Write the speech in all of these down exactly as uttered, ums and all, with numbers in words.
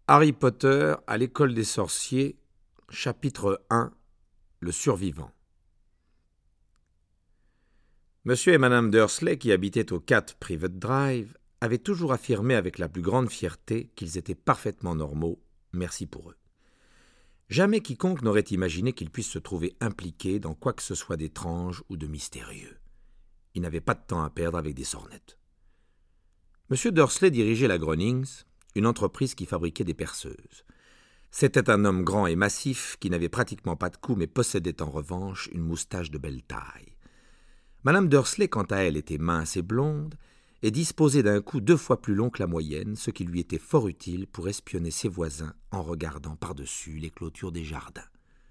Harry Potter à l'école des sorciers, chapitre un, le survivant. Monsieur et Madame Dursley, qui habitaient au quatre Privet Drive, avaient toujours affirmé avec la plus grande fierté qu'ils étaient parfaitement normaux, merci pour eux. Jamais quiconque n'aurait imaginé qu'ils puissent se trouver impliqués dans quoi que ce soit d'étrange ou de mystérieux. Ils n'avaient pas de temps à perdre avec des sornettes. Monsieur Dursley dirigeait la Grunnings, une entreprise qui fabriquait des perceuses. C'était un homme grand et massif qui n'avait pratiquement pas de cou mais possédait en revanche une moustache de belle taille. Madame Dursley, quant à elle, était mince et blonde et disposait d'un cou deux fois plus long que la moyenne, ce qui lui était fort utile pour espionner ses voisins en regardant par-dessus les clôtures des jardins.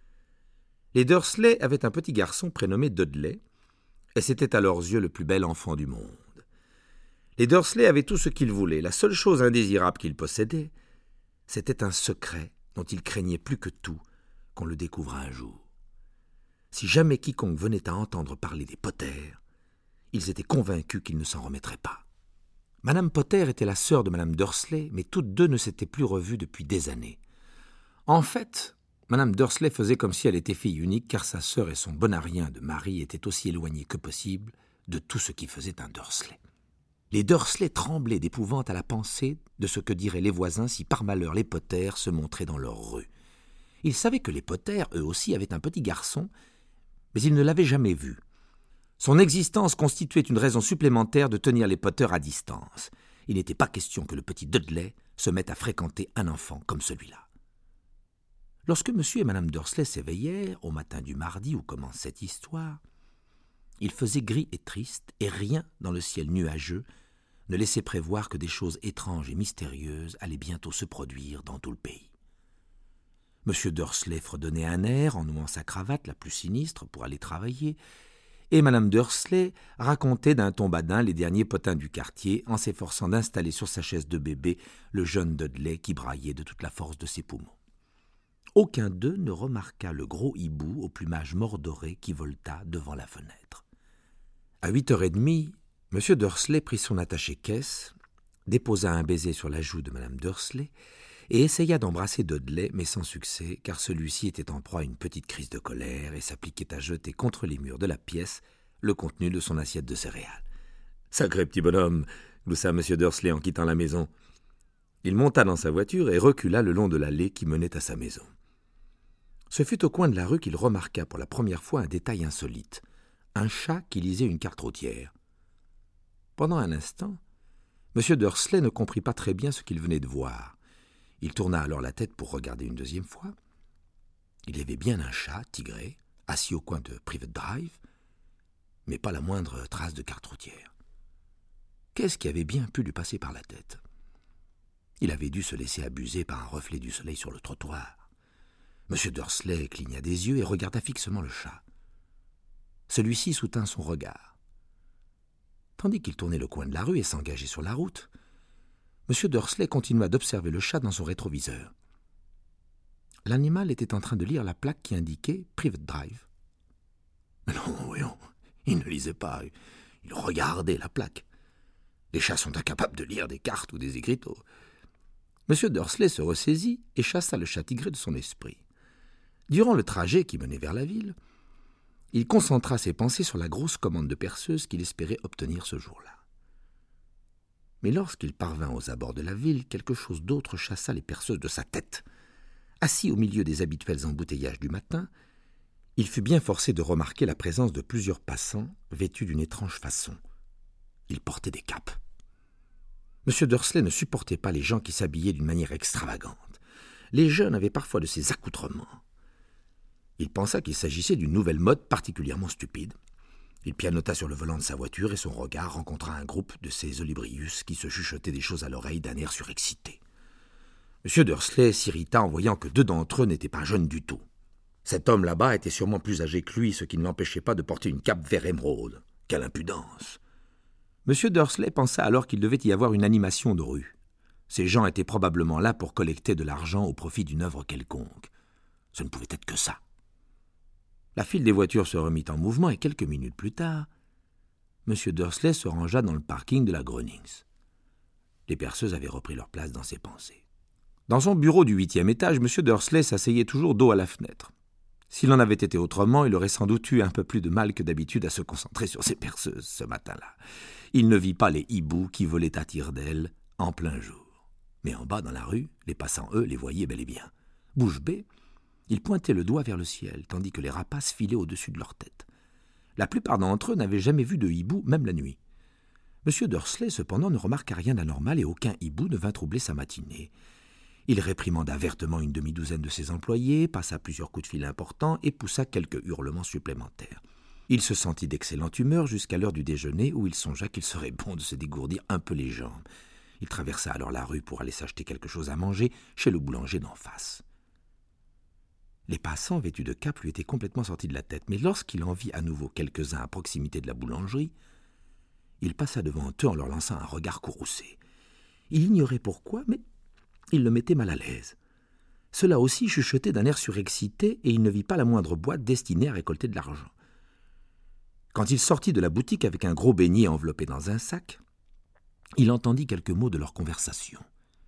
Les Dursley avaient un petit garçon prénommé Dudley, et c'était à leurs yeux le plus bel enfant du monde. Les Dursley avaient tout ce qu'ils voulaient. La seule chose indésirable qu'ils possédaient, c'était un secret dont ils craignaient plus que tout qu'on le découvre un jour. Si jamais quiconque venait à entendre parler des Potter, ils étaient convaincus qu'ils ne s'en remettraient pas. Madame Potter était la sœur de Madame Dursley, mais toutes deux ne s'étaient plus revues depuis des années. En fait, Madame Dursley faisait comme si elle était fille unique, car sa sœur et son bonarien de mari étaient aussi éloignés que possible de tout ce qui faisait un Dursley. Les Dursley tremblaient d'épouvante à la pensée de ce que diraient les voisins si par malheur les Potter se montraient dans leur rue. Ils savaient que les Potter, eux aussi, avaient un petit garçon, mais ils ne l'avaient jamais vu. Son existence constituait une raison supplémentaire de tenir les Potter à distance. Il n'était pas question que le petit Dudley se mette à fréquenter un enfant comme celui-là. Lorsque monsieur et madame Dursley s'éveillèrent, au matin du mardi où commence cette histoire, il faisait gris et triste, et rien dans le ciel nuageux ne laissait prévoir que des choses étranges et mystérieuses allaient bientôt se produire dans tout le pays. Monsieur Dursley fredonnait un air en nouant sa cravate la plus sinistre pour aller travailler, et madame Dursley racontait d'un ton badin les derniers potins du quartier en s'efforçant d'installer sur sa chaise de bébé le jeune Dudley qui braillait de toute la force de ses poumons. Aucun d'eux ne remarqua le gros hibou au plumage mordoré qui volta devant la fenêtre. À huit heures et demie, monsieur Dursley prit son attaché-caisse, déposa un baiser sur la joue de madame Dursley et essaya d'embrasser Dudley, mais sans succès, car celui-ci était en proie à une petite crise de colère et s'appliquait à jeter contre les murs de la pièce le contenu de son assiette de céréales. « Sacré petit bonhomme !» gloussa monsieur Dursley en quittant la maison. Il monta dans sa voiture et recula le long de l'allée qui menait à sa maison. Ce fut au coin de la rue qu'il remarqua pour la première fois un détail insolite. Un chat qui lisait une carte routière. Pendant un instant, monsieur Dursley ne comprit pas très bien ce qu'il venait de voir. Il tourna alors la tête pour regarder une deuxième fois. Il y avait bien un chat tigré, assis au coin de Privet Drive, mais pas la moindre trace de carte routière. Qu'est-ce qui avait bien pu lui passer par la tête? Il avait dû se laisser abuser par un reflet du soleil sur le trottoir. monsieur Dursley cligna des yeux et regarda fixement le chat. Celui-ci soutint son regard. Tandis qu'il tournait le coin de la rue et s'engageait sur la route, monsieur Dursley continua d'observer le chat dans son rétroviseur. L'animal était en train de lire la plaque qui indiquait « Privet Drive ». Mais non, voyons, il ne lisait pas, il regardait la plaque. Les chats sont incapables de lire des cartes ou des écriteaux. monsieur Dursley se ressaisit et chassa le chat tigré de son esprit. Durant le trajet qui menait vers la ville, il concentra ses pensées sur la grosse commande de perceuse qu'il espérait obtenir ce jour-là. Mais lorsqu'il parvint aux abords de la ville, quelque chose d'autre chassa les perceuses de sa tête. Assis au milieu des habituels embouteillages du matin, il fut bien forcé de remarquer la présence de plusieurs passants vêtus d'une étrange façon. Ils portaient des capes. monsieur Dursley ne supportait pas les gens qui s'habillaient d'une manière extravagante. Les jeunes avaient parfois de ces accoutrements. Il pensa qu'il s'agissait d'une nouvelle mode particulièrement stupide. Il pianota sur le volant de sa voiture et son regard rencontra un groupe de ces Olybrius qui se chuchotaient des choses à l'oreille d'un air surexcité. monsieur Dursley s'irrita en voyant que deux d'entre eux n'étaient pas jeunes du tout. Cet homme là-bas était sûrement plus âgé que lui, ce qui ne l'empêchait pas de porter une cape vert émeraude. Quelle impudence! monsieur Dursley pensa alors qu'il devait y avoir une animation de rue. Ces gens étaient probablement là pour collecter de l'argent au profit d'une œuvre quelconque. Ce ne pouvait être que ça. La file des voitures se remit en mouvement et quelques minutes plus tard, monsieur Dursley se rangea dans le parking de la Grunnings. Les perceuses avaient repris leur place dans ses pensées. Dans son bureau du huitième étage, M. Dursley s'asseyait toujours dos à la fenêtre. S'il en avait été autrement, il aurait sans doute eu un peu plus de mal que d'habitude à se concentrer sur ses perceuses ce matin-là. Il ne vit pas les hiboux qui volaient à tire-d'aile en plein jour. Mais en bas, dans la rue, les passants, eux, les voyaient bel et bien. Bouche bée, ils pointaient le doigt vers le ciel, tandis que les rapaces filaient au-dessus de leur tête. La plupart d'entre eux n'avaient jamais vu de hibou, même la nuit. M. Dursley, cependant, ne remarqua rien d'anormal et aucun hibou ne vint troubler sa matinée. Il réprimanda vertement une demi-douzaine de ses employés, passa plusieurs coups de fil importants et poussa quelques hurlements supplémentaires. Il se sentit d'excellente humeur jusqu'à l'heure du déjeuner où il songea qu'il serait bon de se dégourdir un peu les jambes. Il traversa alors la rue pour aller s'acheter quelque chose à manger chez le boulanger d'en face. Les passants vêtus de cape lui étaient complètement sortis de la tête, mais lorsqu'il en vit à nouveau quelques-uns à proximité de la boulangerie, il passa devant eux en leur lançant un regard courroucé. Il ignorait pourquoi, mais il le mettait mal à l'aise. Cela aussi chuchotait d'un air surexcité et il ne vit pas la moindre boîte destinée à récolter de l'argent. Quand il sortit de la boutique avec un gros beignet enveloppé dans un sac, il entendit quelques mots de leur conversation.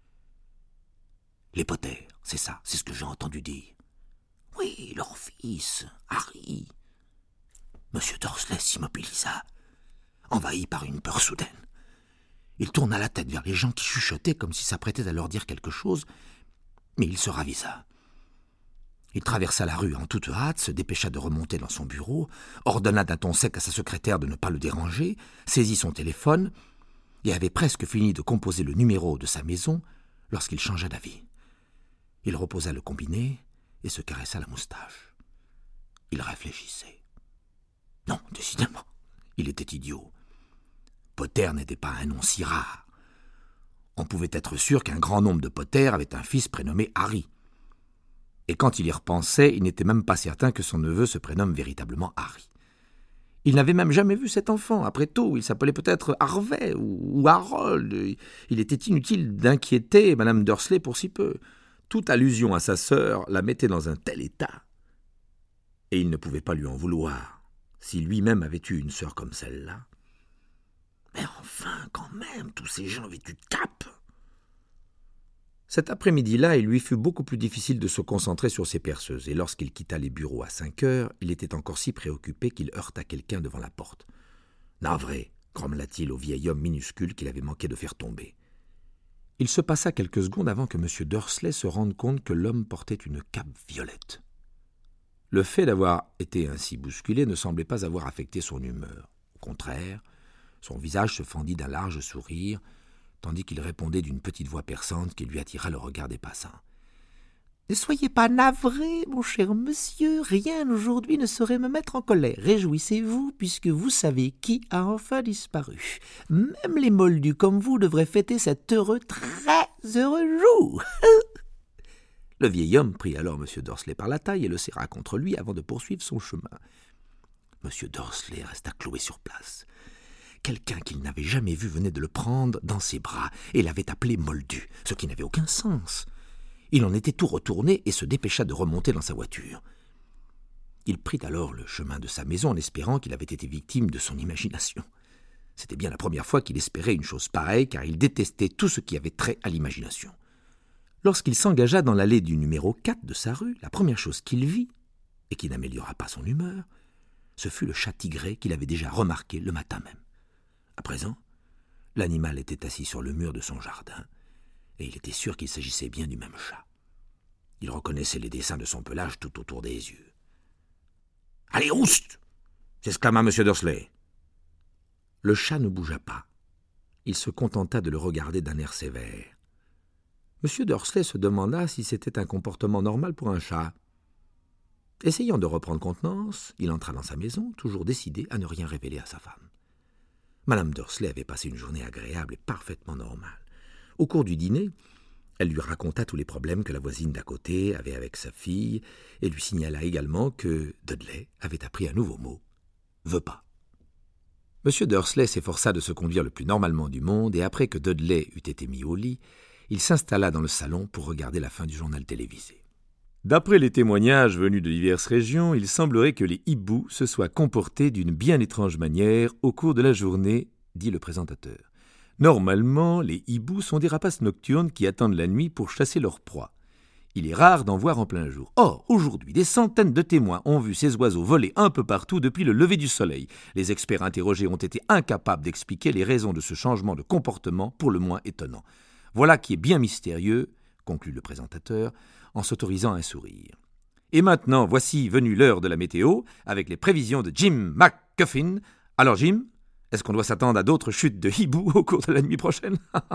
« Les Potter, c'est ça, c'est ce que j'ai entendu dire. »« Oui, leur fils, Harry. » Monsieur Dursley s'immobilisa, envahi par une peur soudaine. Il tourna la tête vers les gens qui chuchotaient comme s'il s'apprêtait à leur dire quelque chose, mais il se ravisa. Il traversa la rue en toute hâte, se dépêcha de remonter dans son bureau, ordonna d'un ton sec à sa secrétaire de ne pas le déranger, saisit son téléphone et avait presque fini de composer le numéro de sa maison lorsqu'il changea d'avis. Il reposa le combiné et se caressa la moustache. Il réfléchissait. Non, décidément, il était idiot. Potter n'était pas un nom si rare. On pouvait être sûr qu'un grand nombre de Potter avaient un fils prénommé Harry. Et quand il y repensait, il n'était même pas certain que son neveu se prénomme véritablement Harry. Il n'avait même jamais vu cet enfant. Après tout, il s'appelait peut-être Harvey ou Harold. Il était inutile d'inquiéter Madame Dursley pour si peu. Toute allusion à sa sœur la mettait dans un tel état. Et il ne pouvait pas lui en vouloir, si lui-même avait eu une sœur comme celle-là. Mais enfin, quand même, tous ces gens vêtus de cape. Cet après-midi-là, il lui fut beaucoup plus difficile de se concentrer sur ses perceuses, et lorsqu'il quitta les bureaux à cinq heures, il était encore si préoccupé qu'il heurta quelqu'un devant la porte. « Navré !» grommela-t-il au vieil homme minuscule qu'il avait manqué de faire tomber. Il se passa quelques secondes avant que M. Dursley se rende compte que l'homme portait une cape violette. Le fait d'avoir été ainsi bousculé ne semblait pas avoir affecté son humeur. Au contraire, son visage se fendit d'un large sourire, tandis qu'il répondait d'une petite voix perçante qui lui attira le regard des passants. « Ne soyez pas navré, mon cher monsieur, rien aujourd'hui ne saurait me mettre en colère. Réjouissez-vous, puisque vous savez qui a enfin disparu. Même les moldus comme vous devraient fêter cet heureux, très heureux jour. » Le vieil homme prit alors M. Dursley par la taille et le serra contre lui avant de poursuivre son chemin. M. Dursley resta cloué sur place. Quelqu'un qu'il n'avait jamais vu venait de le prendre dans ses bras et l'avait appelé Moldu, ce qui n'avait aucun sens. Il en était tout retourné et se dépêcha de remonter dans sa voiture. Il prit alors le chemin de sa maison en espérant qu'il avait été victime de son imagination. C'était bien la première fois qu'il espérait une chose pareille, car il détestait tout ce qui avait trait à l'imagination. Lorsqu'il s'engagea dans l'allée du numéro quatre de sa rue, la première chose qu'il vit, et qui n'améliora pas son humeur, ce fut le chat tigré qu'il avait déjà remarqué le matin même. À présent, l'animal était assis sur le mur de son jardin, et il était sûr qu'il s'agissait bien du même chat. Il reconnaissait les dessins de son pelage tout autour des yeux. « Allez, ouste !» s'exclama M. Dursley. Le chat ne bougea pas. Il se contenta de le regarder d'un air sévère. M. Dursley se demanda si c'était un comportement normal pour un chat. Essayant de reprendre contenance, il entra dans sa maison, toujours décidé à ne rien révéler à sa femme. Madame Dursley avait passé une journée agréable et parfaitement normale. Au cours du dîner, elle lui raconta tous les problèmes que la voisine d'à côté avait avec sa fille et lui signala également que Dudley avait appris un nouveau mot, « veut pas ». M. Dursley s'efforça de se conduire le plus normalement du monde et après que Dudley eut été mis au lit, il s'installa dans le salon pour regarder la fin du journal télévisé. D'après les témoignages venus de diverses régions, il semblerait que les hiboux se soient comportés d'une bien étrange manière au cours de la journée, dit le présentateur. Normalement, les hiboux sont des rapaces nocturnes qui attendent la nuit pour chasser leur proie. Il est rare d'en voir en plein jour. Or, aujourd'hui, des centaines de témoins ont vu ces oiseaux voler un peu partout depuis le lever du soleil. Les experts interrogés ont été incapables d'expliquer les raisons de ce changement de comportement pour le moins étonnant. Voilà qui est bien mystérieux, conclut le présentateur, en s'autorisant un sourire. Et maintenant, voici venue l'heure de la météo, avec les prévisions de Jim McCuffin. Alors Jim, est-ce qu'on doit s'attendre à d'autres chutes de hiboux au cours de la nuit prochaine?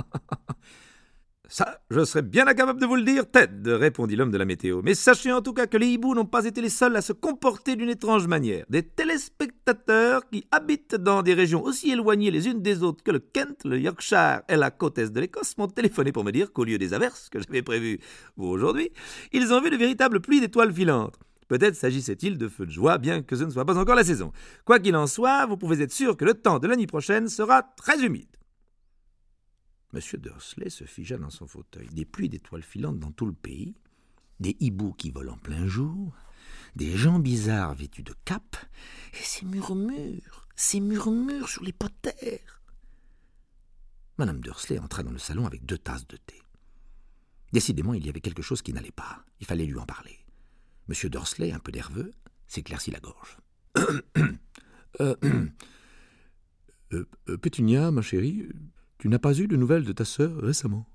Ça, je serais bien incapable de vous le dire, Ted, répondit l'homme de la météo. Mais sachez en tout cas que les hiboux n'ont pas été les seuls à se comporter d'une étrange manière. Des téléspectateurs qui habitent dans des régions aussi éloignées les unes des autres que le Kent, le Yorkshire et la côte est de l'Écosse m'ont téléphoné pour me dire qu'au lieu des averses que j'avais prévues pour aujourd'hui, ils ont vu de véritables pluies d'étoiles filantes. Peut-être s'agissait-il de feux de joie, bien que ce ne soit pas encore la saison. Quoi qu'il en soit, vous pouvez être sûr que le temps de la nuit prochaine sera très humide. Monsieur Dursley se figea dans son fauteuil. Des pluies d'étoiles filantes dans tout le pays, des hiboux qui volent en plein jour, des gens bizarres vêtus de capes, et ces murmures, ces murmures sur les potères. Madame Dursley entra dans le salon avec deux tasses de thé. Décidément, il y avait quelque chose qui n'allait pas. Il fallait lui en parler. Monsieur Dursley, un peu nerveux, s'éclaircit la gorge. euh, euh, euh, Pétunia, ma chérie, tu n'as pas eu de nouvelles de ta sœur récemment?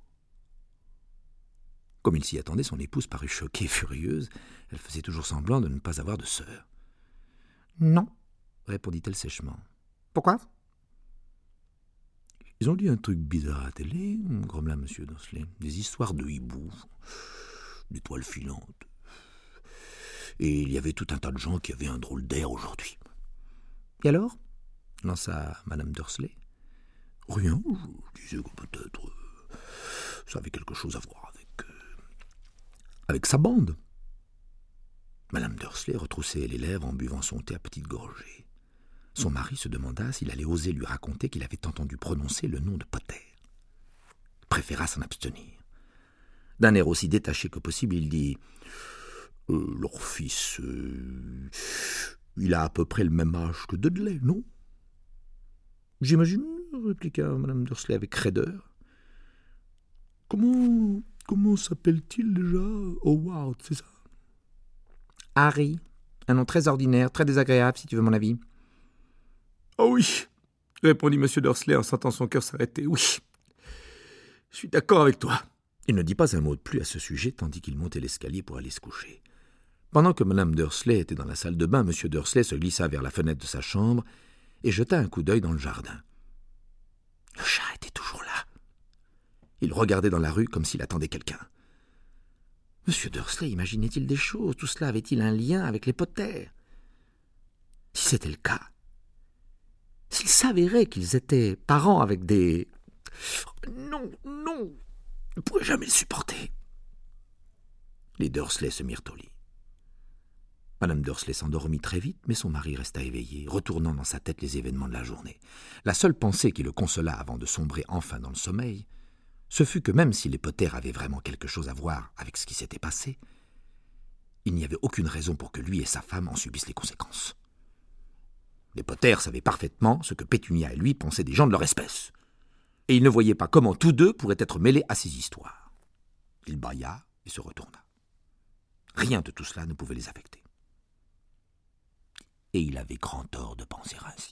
Comme il s'y attendait, son épouse parut choquée et furieuse. Elle faisait toujours semblant de ne pas avoir de sœur. « Non, » répondit-elle sèchement. « Pourquoi ?»« Ils ont dit un truc bizarre à la télé, » grommela M. Dursley. « Des histoires de hiboux, d'étoiles filantes. Et il y avait tout un tas de gens qui avaient un drôle d'air aujourd'hui. »« Et alors ?» lança Mme Dursley. « Rien, je disais que peut-être euh, ça avait quelque chose à voir avec, euh, avec sa bande. » Madame Dursley retroussait les lèvres en buvant son thé à petites gorgées. Son mari se demanda s'il allait oser lui raconter qu'il avait entendu prononcer le nom de Potter. Il préféra s'en abstenir. D'un air aussi détaché que possible, il dit euh, « Leur fils, euh, il a à peu près le même âge que Dudley, non ?»« J'imagine, » répliqua Madame Dursley avec raideur. « Comment, comment s'appelle-t-il déjà? Howard, c'est ça? »« Harry, un nom très ordinaire, très désagréable, si tu veux mon avis. »« Oh oui, » répondit M. Dursley en sentant son cœur s'arrêter. « Oui, je suis d'accord avec toi. » Il ne dit pas un mot de plus à ce sujet, tandis qu'il montait l'escalier pour aller se coucher. Pendant que Madame Dursley était dans la salle de bain, M. Dursley se glissa vers la fenêtre de sa chambre et jeta un coup d'œil dans le jardin. Le chat était toujours là. Il regardait dans la rue comme s'il attendait quelqu'un. M. Dursley imaginait-il des choses? Tout cela avait-il un lien avec les Potter? Si c'était le cas, s'il s'avérait qu'ils étaient parents avec des... Non, non, je ne pourrais jamais le supporter. Les Dursley se mirent au lit. Madame Dursley s'endormit très vite, mais son mari resta éveillé, retournant dans sa tête les événements de la journée. La seule pensée qui le consola avant de sombrer enfin dans le sommeil, ce fut que même si les Potter avaient vraiment quelque chose à voir avec ce qui s'était passé, il n'y avait aucune raison pour que lui et sa femme en subissent les conséquences. Les Potter savaient parfaitement ce que Pétunia et lui pensaient des gens de leur espèce, et il ne voyait pas comment tous deux pourraient être mêlés à ces histoires. Il bâilla et se retourna. Rien de tout cela ne pouvait les affecter. Et il avait grand tort de penser ainsi.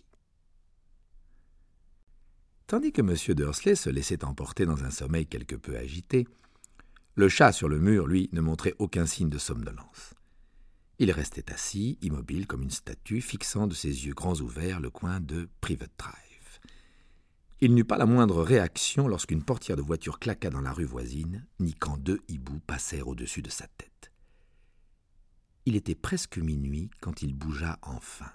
Tandis que M. Dursley se laissait emporter dans un sommeil quelque peu agité, le chat sur le mur, lui, ne montrait aucun signe de somnolence. Il restait assis, immobile comme une statue, fixant de ses yeux grands ouverts le coin de Privet Drive. Il n'eut pas la moindre réaction lorsqu'une portière de voiture claqua dans la rue voisine, ni quand deux hiboux passèrent au-dessus de sa tête. Il était presque minuit quand il bougea enfin.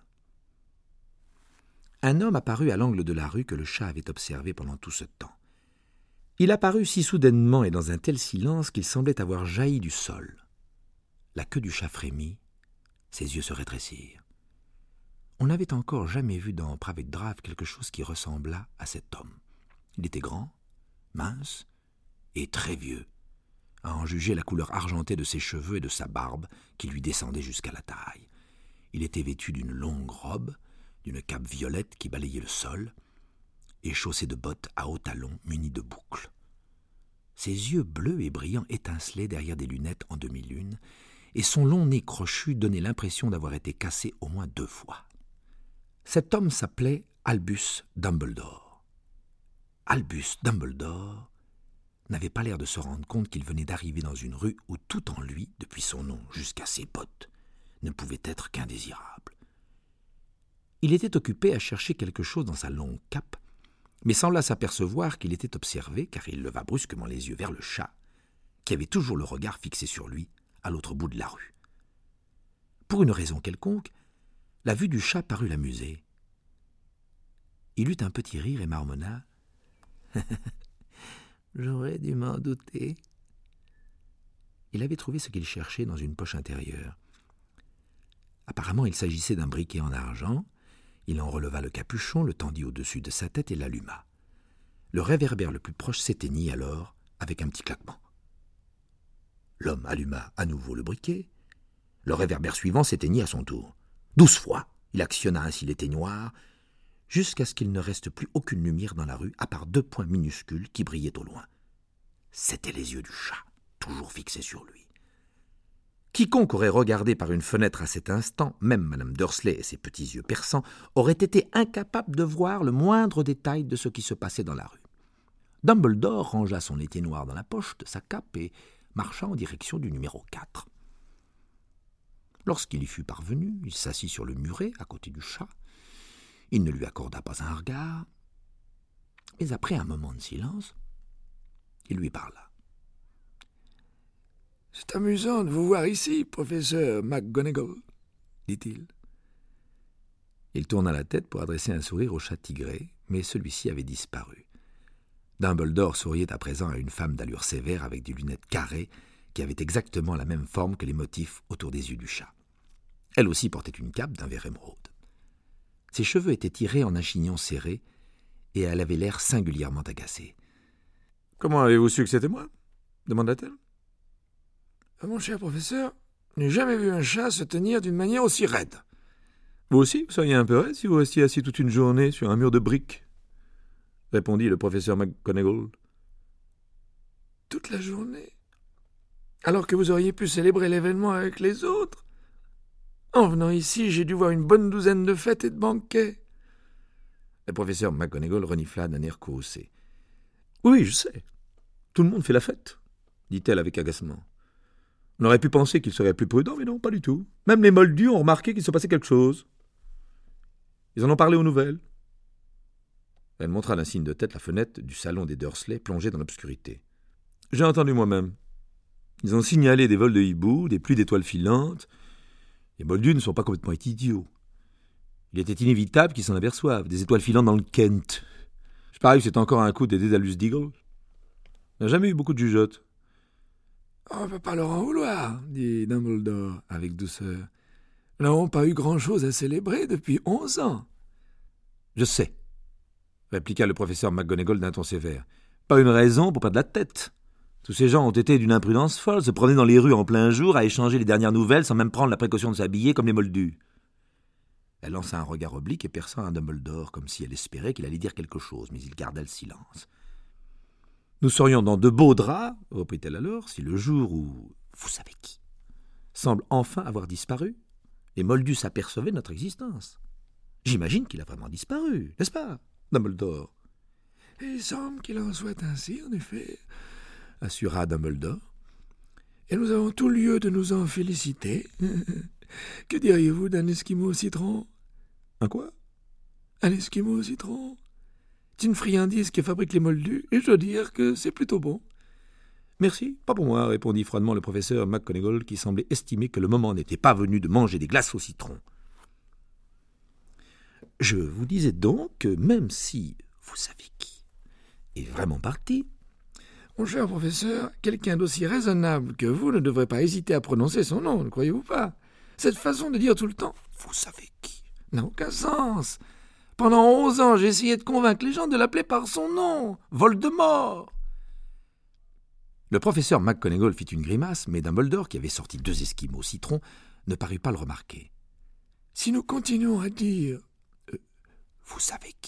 Un homme apparut à l'angle de la rue que le chat avait observé pendant tout ce temps. Il apparut si soudainement et dans un tel silence qu'il semblait avoir jailli du sol. La queue du chat frémit, ses yeux se rétrécirent. On n'avait encore jamais vu dans Privet Drive quelque chose qui ressemblât à cet homme. Il était grand, mince et très vieux, à en juger la couleur argentée de ses cheveux et de sa barbe qui lui descendait jusqu'à la taille. Il était vêtu d'une longue robe, d'une cape violette qui balayait le sol, et chaussé de bottes à hauts talons munies de boucles. Ses yeux bleus et brillants étincelaient derrière des lunettes en demi-lune, et son long nez crochu donnait l'impression d'avoir été cassé au moins deux fois. Cet homme s'appelait Albus Dumbledore. Albus Dumbledore n'avait pas l'air de se rendre compte qu'il venait d'arriver dans une rue où tout en lui, depuis son nom jusqu'à ses bottes, ne pouvait être qu'indésirable. Il était occupé à chercher quelque chose dans sa longue cape, mais sembla s'apercevoir qu'il était observé, car il leva brusquement les yeux vers le chat, qui avait toujours le regard fixé sur lui, à l'autre bout de la rue. Pour une raison quelconque, la vue du chat parut l'amuser. Il eut un petit rire et marmonna. « J'aurais dû m'en douter. » Il avait trouvé ce qu'il cherchait dans une poche intérieure. Apparemment, il s'agissait d'un briquet en argent. Il en releva le capuchon, le tendit au-dessus de sa tête et l'alluma. Le réverbère le plus proche s'éteignit alors avec un petit claquement. L'homme alluma à nouveau le briquet. Le réverbère suivant s'éteignit à son tour. Douze fois, il actionna ainsi l'éteignoir, jusqu'à ce qu'il ne reste plus aucune lumière dans la rue, à part deux points minuscules qui brillaient au loin. C'étaient les yeux du chat, toujours fixés sur lui. Quiconque aurait regardé par une fenêtre à cet instant, même Madame Dursley et ses petits yeux perçants, aurait été incapable de voir le moindre détail de ce qui se passait dans la rue. Dumbledore rangea son éteignoir dans la poche de sa cape et marcha en direction du numéro quatre. Lorsqu'il y fut parvenu, il s'assit sur le muret à côté du chat. Il ne lui accorda pas un regard, mais après un moment de silence, il lui parla. « C'est amusant de vous voir ici, professeur McGonagall, » dit-il. Il tourna la tête pour adresser un sourire au chat tigré, mais celui-ci avait disparu. Dumbledore souriait à présent à une femme d'allure sévère avec des lunettes carrées qui avaient exactement la même forme que les motifs autour des yeux du chat. Elle aussi portait une cape d'un vert émeraude. Ses cheveux étaient tirés en un chignon serré et elle avait l'air singulièrement agacée. « Comment avez-vous su que c'était moi ?» demanda-t-elle. « Mon cher professeur, je n'ai jamais vu un chat se tenir d'une manière aussi raide. »« Vous aussi, vous seriez un peu raide si vous restiez assis toute une journée sur un mur de briques ?» répondit le professeur McGonagall. « Toute la journée, alors que vous auriez pu célébrer l'événement avec les autres. En venant ici, j'ai dû voir une bonne douzaine de fêtes et de banquets. » Le professeur McGonagall renifla d'un air courroucé. « Oui, je sais. Tout le monde fait la fête, » dit-elle avec agacement. On aurait pu penser qu'il serait plus prudent, mais non, pas du tout. Même les moldus ont remarqué qu'il se passait quelque chose. Ils en ont parlé aux nouvelles. Elle montra d'un signe de tête la fenêtre du salon des Dursley plongée dans l'obscurité. J'ai entendu moi-même. Ils ont signalé des vols de hiboux, des pluies d'étoiles filantes. Les moldus ne sont pas complètement idiots. Il était inévitable qu'ils s'en aperçoivent, des étoiles filantes dans le Kent. Je parie que c'est encore un coup des Dédalus d'Eagle. Il n'a jamais eu beaucoup de jugeotes. « On ne peut pas leur en vouloir, » dit Dumbledore avec douceur. « Nous n'avons pas eu grand-chose à célébrer depuis onze ans. »« Je sais, » répliqua le professeur McGonagall d'un ton sévère. « Pas une raison pour perdre la tête. Tous ces gens ont été d'une imprudence folle, se promener dans les rues en plein jour, à échanger les dernières nouvelles sans même prendre la précaution de s'habiller comme les moldus. » Elle lança un regard oblique et perçant à Dumbledore, comme si elle espérait qu'il allait dire quelque chose, mais il garda le silence. « Nous serions dans de beaux draps, reprit-elle alors, si le jour où, vous savez qui, semble enfin avoir disparu, les moldus s'apercevaient de notre existence. J'imagine qu'il a vraiment disparu, n'est-ce pas, Dumbledore ?»« Il semble qu'il en soit ainsi, en effet, » assura Dumbledore. « Et nous avons tout lieu de nous en féliciter. Que diriez-vous d'un esquimau au citron ?»« Un quoi ?»« Un esquimau au citron. C'est une friandise que fabriquent les moldus, et je dois dire que c'est plutôt bon. »« Merci, pas pour moi, » répondit froidement le professeur McGonagall, qui semblait estimer que le moment n'était pas venu de manger des glaces au citron. « Je vous disais donc que même si vous savez qui est vraiment parti, mon cher professeur, quelqu'un d'aussi raisonnable que vous ne devrait pas hésiter à prononcer son nom, ne croyez-vous pas? Cette façon de dire tout le temps « vous savez qui » n'a aucun sens. Pendant onze ans, j'ai essayé de convaincre les gens de l'appeler par son nom, Voldemort. » Le professeur McGonagall fit une grimace, mais Dumbledore, qui avait sorti deux esquimaux au citron, ne parut pas le remarquer. « Si nous continuons à dire euh, « vous savez qui »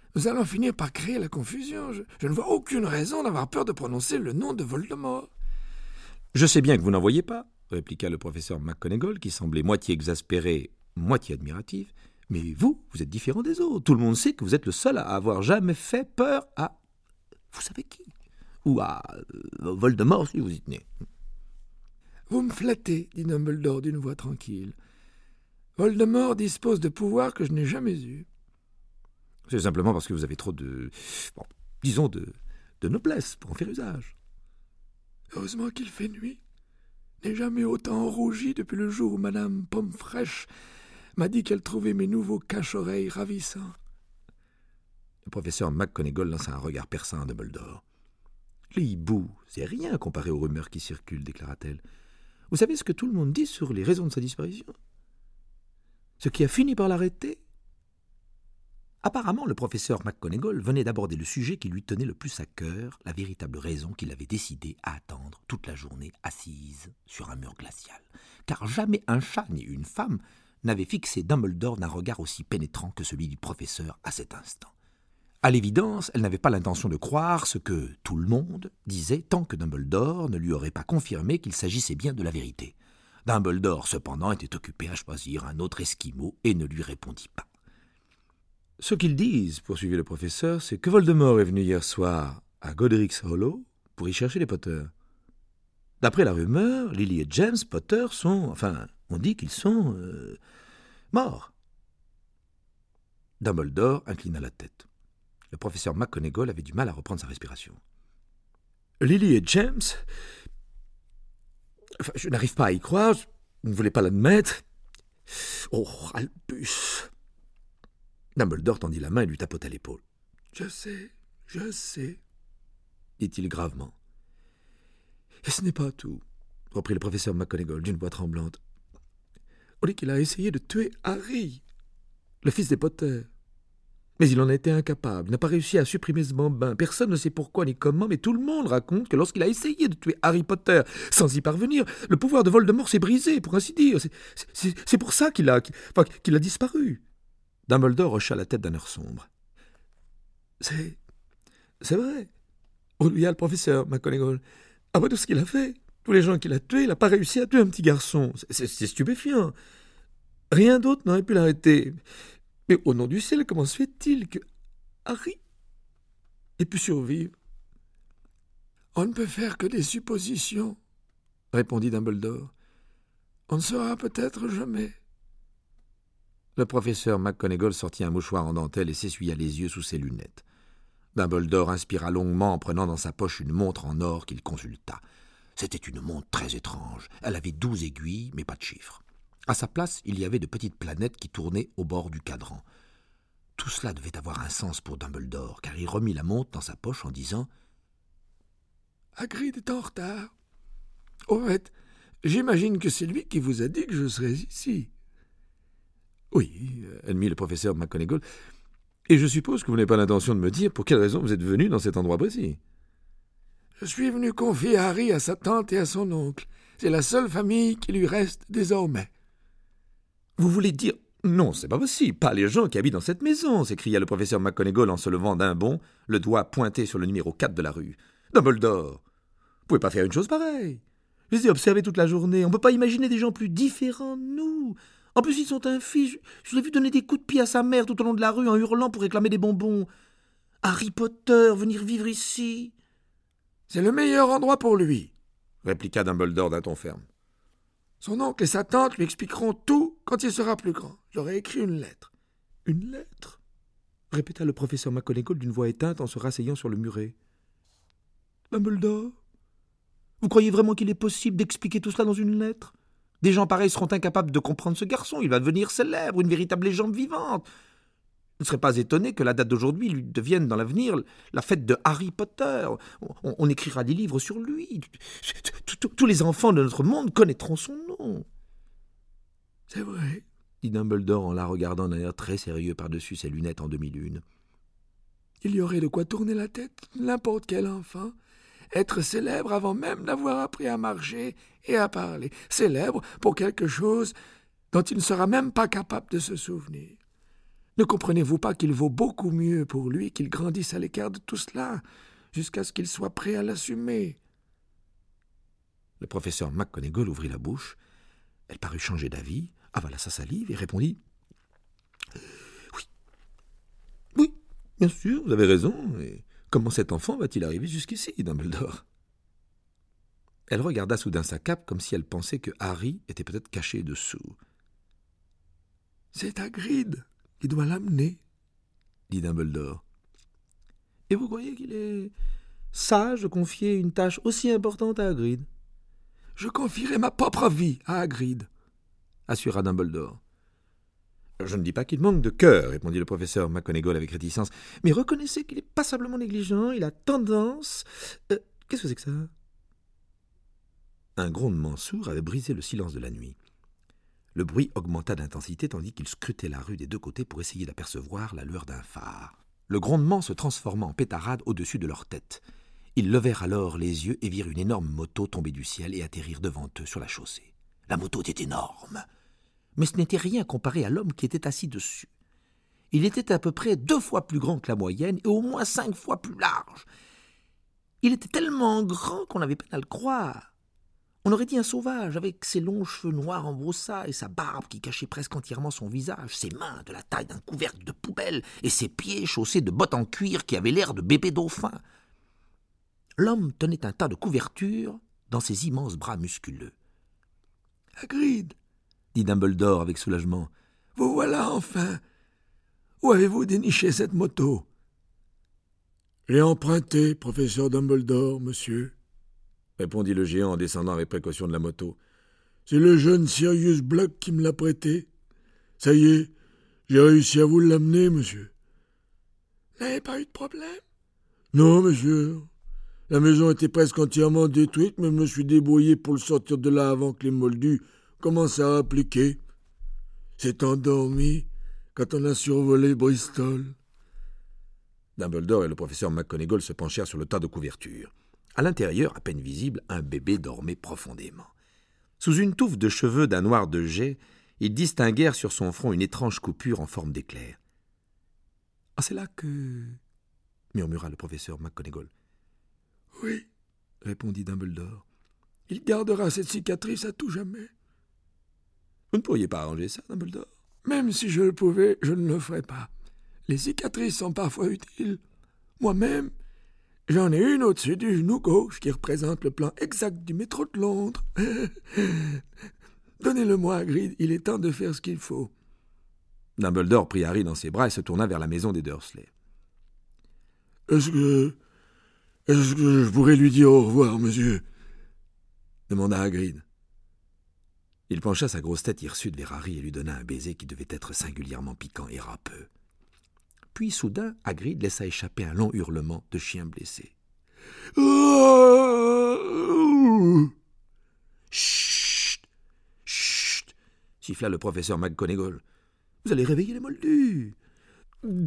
Nous allons finir par créer la confusion. Je, je ne vois aucune raison d'avoir peur de prononcer le nom de Voldemort. »« Je sais bien que vous n'en voyez pas, » répliqua le professeur McGonagall, qui semblait moitié exaspéré, moitié admiratif. « Mais vous, vous êtes différent des autres. Tout le monde sait que vous êtes le seul à avoir jamais fait peur à... vous savez qui ? Ou à euh, Voldemort, si vous y tenez. »« Vous me flattez, dit Dumbledore d'une voix tranquille. Voldemort dispose de pouvoirs que je n'ai jamais eus. » C'est simplement parce que vous avez trop de... Bon, disons de, de noblesse pour en faire usage. « Heureusement qu'il fait nuit. Je n'ai jamais autant rougi depuis le jour où Madame Pomme-Fraîche m'a dit qu'elle trouvait mes nouveaux cache-oreilles ravissants. » Le professeur McGonagall lança un regard perçant à Dumbledore. « Les hiboux, c'est rien comparé aux rumeurs qui circulent, déclara-t-elle. Vous savez ce que tout le monde dit sur les raisons de sa disparition? Ce qui a fini par l'arrêter? » Apparemment, le professeur McGonagall venait d'aborder le sujet qui lui tenait le plus à cœur, la véritable raison qui l'avait décidé à attendre toute la journée assise sur un mur glacial. Car jamais un chat ni une femme n'avait fixé Dumbledore d'un regard aussi pénétrant que celui du professeur à cet instant. À l'évidence, elle n'avait pas l'intention de croire ce que tout le monde disait tant que Dumbledore ne lui aurait pas confirmé qu'il s'agissait bien de la vérité. Dumbledore, cependant, était occupé à choisir un autre esquimau et ne lui répondit pas. « Ce qu'ils disent, poursuivit le professeur, c'est que Voldemort est venu hier soir à Godric's Hollow pour y chercher les Potter. D'après la rumeur, Lily et James Potter sont... Enfin, on dit qu'ils sont... Euh, morts. » Dumbledore inclina la tête. Le professeur McGonagall avait du mal à reprendre sa respiration. « Lily et James... Enfin, je n'arrive pas à y croire, je ne voulais pas l'admettre. Oh, Albus !» Dumbledore tendit la main et lui tapota l'épaule. « Je sais, je sais, » dit-il gravement. « Et ce n'est pas tout, » reprit le professeur McGonagall d'une voix tremblante. « On dit qu'il a essayé de tuer Harry, le fils des Potter. Mais il en a été incapable, il n'a pas réussi à supprimer ce bambin. Personne ne sait pourquoi ni comment, mais tout le monde raconte que lorsqu'il a essayé de tuer Harry Potter sans y parvenir, le pouvoir de Voldemort s'est brisé, pour ainsi dire. C'est, c'est, c'est pour ça qu'il a, qu'il, enfin, qu'il a disparu. » Dumbledore hocha la tête d'un air sombre. « C'est... c'est vrai. Répondit le professeur McGonagall. Après tout ce qu'il a fait, tous les gens qu'il a tués, il n'a pas réussi à tuer un petit garçon. C'est, c'est, c'est stupéfiant. Rien d'autre n'aurait pu l'arrêter. Mais au nom du ciel, comment se fait-il que Harry ait pu survivre ?»« On ne peut faire que des suppositions, » répondit Dumbledore. « On ne saura peut-être jamais. » Le professeur McGonagall sortit un mouchoir en dentelle et s'essuya les yeux sous ses lunettes. Dumbledore inspira longuement en prenant dans sa poche une montre en or qu'il consulta. C'était une montre très étrange. Elle avait douze aiguilles, mais pas de chiffres. À sa place, il y avait de petites planètes qui tournaient au bord du cadran. Tout cela devait avoir un sens pour Dumbledore, car il remit la montre dans sa poche en disant « Hagrid est en retard. Au fait, j'imagine que c'est lui qui vous a dit que je serais ici. » « Oui, » admit le professeur McGonagall, « et je suppose que vous n'avez pas l'intention de me dire pour quelle raison vous êtes venu dans cet endroit précis. »« Je suis venu confier Harry à sa tante et à son oncle. C'est la seule famille qui lui reste désormais. »« Vous voulez dire... »« Non, c'est pas possible, pas les gens qui habitent dans cette maison !» s'écria le professeur McGonagall en se levant d'un bond, le doigt pointé sur le numéro quatre de la rue. « Dumbledore, vous pouvez pas faire une chose pareille. Je les ai observés toute la journée, on peut pas imaginer des gens plus différents de nous. En plus, ils sont infimes. Je, je l'ai vu donner des coups de pied à sa mère tout au long de la rue en hurlant pour réclamer des bonbons. Harry Potter, venir vivre ici... »« C'est le meilleur endroit pour lui, » répliqua Dumbledore d'un ton ferme. « Son oncle et sa tante lui expliqueront tout quand il sera plus grand. J'aurai écrit une lettre. »« Une lettre ?» répéta le professeur McGonagall d'une voix éteinte en se rasseyant sur le muret. « Dumbledore, vous croyez vraiment qu'il est possible d'expliquer tout cela dans une lettre ? Des gens pareils seront incapables de comprendre ce garçon. Il va devenir célèbre, une véritable légende vivante. Je ne serais pas étonné que la date d'aujourd'hui lui devienne dans l'avenir la fête de Harry Potter. On, on écrira des livres sur lui. Tous les enfants de notre monde connaîtront son nom. »« C'est vrai, » dit Dumbledore en la regardant d'un air très sérieux par-dessus ses lunettes en demi-lune. « Il y aurait de quoi tourner la tête n'importe quel enfant. Être célèbre avant même d'avoir appris à marcher et à parler. Célèbre pour quelque chose dont il ne sera même pas capable de se souvenir. Ne comprenez-vous pas qu'il vaut beaucoup mieux pour lui qu'il grandisse à l'écart de tout cela, jusqu'à ce qu'il soit prêt à l'assumer? Le professeur McGonagall ouvrit la bouche. Elle parut changer d'avis, avala sa salive et répondit « Oui, oui, bien sûr, vous avez raison. Et comment cet enfant va-t-il arriver jusqu'ici, Dumbledore ?» Elle regarda soudain sa cape comme si elle pensait que Harry était peut-être caché dessous. « C'est Hagrid qui doit l'amener, » dit Dumbledore. « Et vous croyez qu'il est sage de confier une tâche aussi importante à Hagrid ?»« Je confierai ma propre vie à Hagrid, » assura Dumbledore. « Je ne dis pas qu'il manque de cœur, » répondit le professeur McGonagall avec réticence, « mais reconnaissez qu'il est passablement négligent, il a tendance... Euh, qu'est-ce que c'est que ça ?» Un grondement sourd avait brisé le silence de la nuit. Le bruit augmenta d'intensité tandis qu'ils scrutaient la rue des deux côtés pour essayer d'apercevoir la lueur d'un phare. Le grondement se transforma en pétarade au-dessus de leur tête. Ils levèrent alors les yeux et virent une énorme moto tomber du ciel et atterrir devant eux sur la chaussée. La moto était énorme, mais ce n'était rien comparé à l'homme qui était assis dessus. Il était à peu près deux fois plus grand que la moyenne et au moins cinq fois plus large. Il était tellement grand qu'on avait peine à le croire. On aurait dit un sauvage, avec ses longs cheveux noirs en brossat et sa barbe qui cachait presque entièrement son visage, ses mains de la taille d'un couvercle de poubelle et ses pieds chaussés de bottes en cuir qui avaient l'air de bébés dauphins. L'homme tenait un tas de couvertures dans ses immenses bras musculeux. « Hagrid, » dit Dumbledore avec soulagement, « vous voilà enfin. Où avez-vous déniché cette moto ?»« Je l'ai empruntée, professeur Dumbledore, monsieur. » répondit le géant en descendant avec précaution de la moto. « C'est le jeune Sirius Black qui me l'a prêté. Ça y est, j'ai réussi à vous l'amener, monsieur. »« Vous n'avez pas eu de problème ?»« Non, monsieur. La maison était presque entièrement détruite, mais je me suis débrouillé pour le sortir de là avant que les moldus commencent à appliquer. C'est endormi quand on a survolé Bristol. » Dumbledore et le professeur McGonagall se penchèrent sur le tas de couvertures. À l'intérieur, à peine visible, un bébé dormait profondément. Sous une touffe de cheveux d'un noir de jais, ils distinguèrent sur son front une étrange coupure en forme d'éclair. « Ah, c'est là que... » murmura le professeur McGonagall. « Oui, » répondit Dumbledore. « Il gardera cette cicatrice à tout jamais. »« Vous ne pourriez pas arranger ça, Dumbledore ?»« Même si je le pouvais, je ne le ferais pas. Les cicatrices sont parfois utiles. Moi-même, j'en ai une au-dessus du genou gauche qui représente le plan exact du métro de Londres. Donnez-le-moi, Hagrid, il est temps de faire ce qu'il faut. » Dumbledore prit Harry dans ses bras et se tourna vers la maison des Dursley. « Est-ce que... est-ce que je pourrais lui dire au revoir, monsieur ?» demanda Hagrid. Il pencha sa grosse tête hirsute vers Harry et lui donna un baiser qui devait être singulièrement piquant et râpeux. Puis, soudain, Hagrid laissa échapper un long hurlement de chien blessé. « Chut, chut !» siffla le professeur McGonagall. « Vous allez réveiller les moldus. »« Désolé !»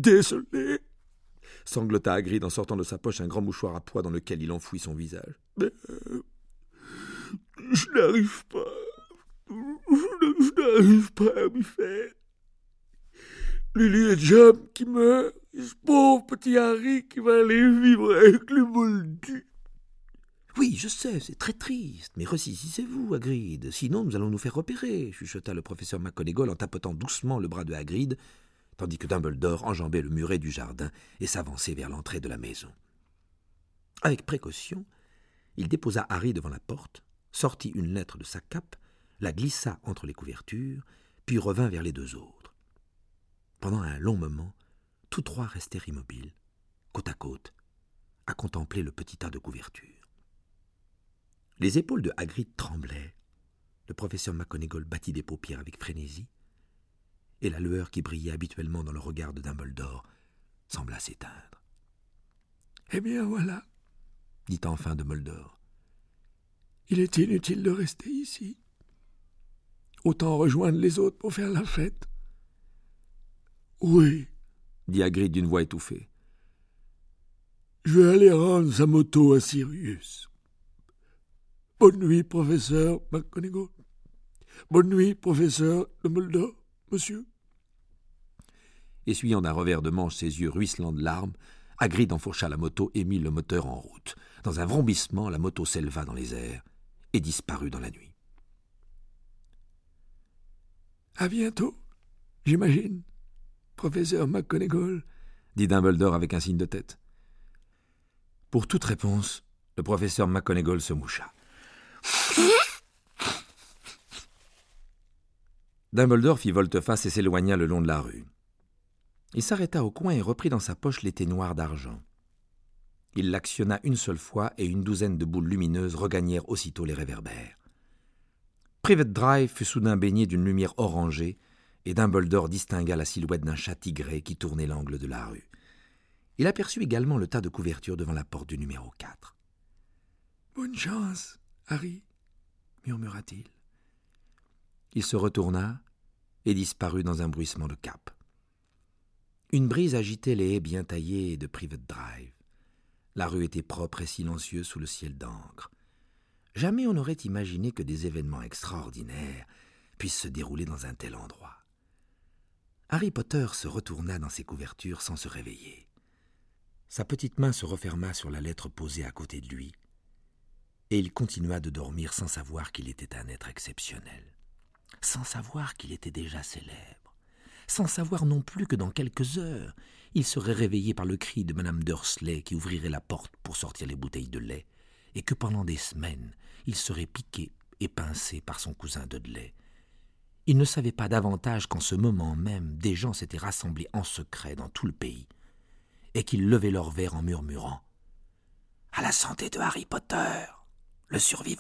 sanglota Hagrid en sortant de sa poche un grand mouchoir à pois dans lequel il enfouit son visage. « Mais euh, je n'arrive pas. Je n'arrive pas à m'y faire. Lily et Jam qui meurent, et ce pauvre petit Harry qui va aller vivre avec les moldus. »« Oui, je sais, c'est très triste, mais ressaisissez-vous, Hagrid, sinon nous allons nous faire repérer, » chuchota le professeur McGonagall en tapotant doucement le bras de Hagrid, tandis que Dumbledore enjambait le muret du jardin et s'avançait vers l'entrée de la maison. Avec précaution, il déposa Harry devant la porte, sortit une lettre de sa cape, la glissa entre les couvertures, puis revint vers les deux autres. Pendant un long moment, tous trois restèrent immobiles, côte à côte, à contempler le petit tas de couvertures. Les épaules de Hagrid tremblaient, le professeur McGonagall battit des paupières avec frénésie, et la lueur qui brillait habituellement dans le regard de Dumbledore sembla s'éteindre. « Eh bien voilà, » dit enfin Dumbledore. « Il est inutile de rester ici. Autant rejoindre les autres pour faire la fête. »« Oui, » dit Hagrid d'une voix étouffée. « Je vais aller rendre sa moto à Sirius. Bonne nuit, professeur McGonagall. Bonne nuit, professeur Dumbledore, monsieur. » Essuyant d'un revers de manche ses yeux ruisselants de larmes, Hagrid enfourcha la moto et mit le moteur en route. Dans un vrombissement, la moto s'éleva dans les airs et disparut dans la nuit. « À bientôt, j'imagine, professeur McGonagall, » dit Dumbledore avec un signe de tête. Pour toute réponse, le professeur McGonagall se moucha. Dumbledore fit volte-face et s'éloigna le long de la rue. Il s'arrêta au coin et reprit dans sa poche l'épée noire d'argent. Il l'actionna une seule fois et une douzaine de boules lumineuses regagnèrent aussitôt les réverbères. Privet Drive fut soudain baigné d'une lumière orangée et Dumbledore distingua la silhouette d'un chat tigré qui tournait l'angle de la rue. Il aperçut également le tas de couvertures devant la porte du numéro quatre. « Bonne chance, Harry, » murmura-t-il. Il se retourna et disparut dans un bruissement de cape. Une brise agitait les haies bien taillées de Privet Drive. La rue était propre et silencieuse sous le ciel d'encre. Jamais on n'aurait imaginé que des événements extraordinaires puissent se dérouler dans un tel endroit. Harry Potter se retourna dans ses couvertures sans se réveiller. Sa petite main se referma sur la lettre posée à côté de lui, et il continua de dormir sans savoir qu'il était un être exceptionnel, sans savoir qu'il était déjà célèbre, sans savoir non plus que dans quelques heures, il serait réveillé par le cri de Madame Dursley qui ouvrirait la porte pour sortir les bouteilles de lait, et que pendant des semaines, il serait piqué et pincé par son cousin Dudley. Il ne savait pas davantage qu'en ce moment même, des gens s'étaient rassemblés en secret dans tout le pays, et qu'ils levaient leurs verres en murmurant « À la santé de Harry Potter, le survivant !»